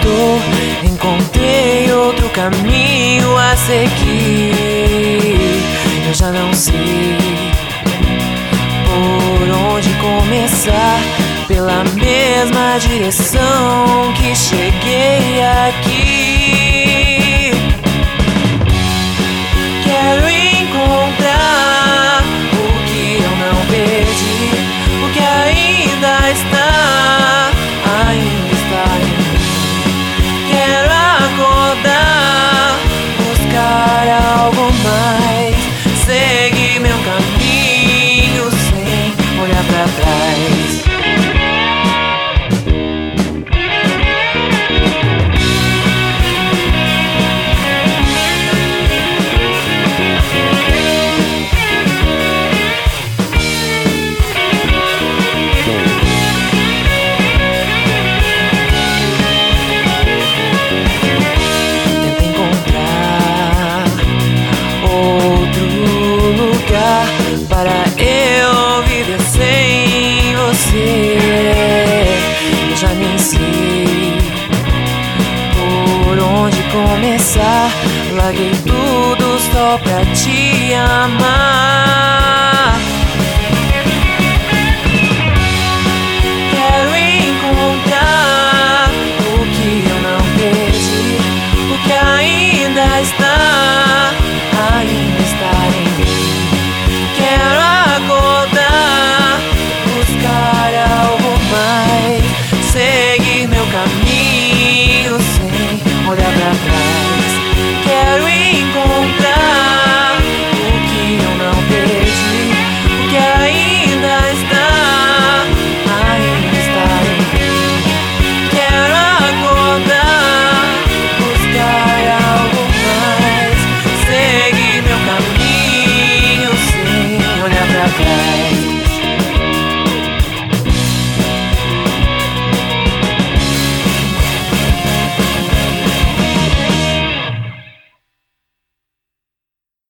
mudou, encontrei outro caminho a seguir. Eu já não sei por onde começar, pela mesma direção que cheguei aqui. Quero encontrar o que eu não perdi, o que ainda está em mim. Quero acordar, buscar algo mais, seguir meu caminho sem olhar pra trás. Para eu viver sem você, eu já nem sei por onde começar. Larguei tudo só pra te amar. Quero encontrar o que eu não perdi, o que ainda está em mim. Quero acordar, buscar algo mais, seguir meu caminho sem olhar pra trás. Quero encontrar o que eu não perdi, o que ainda está em mim. Quero acordar, buscar algo mais, seguir meu caminho sem olhar pra trás.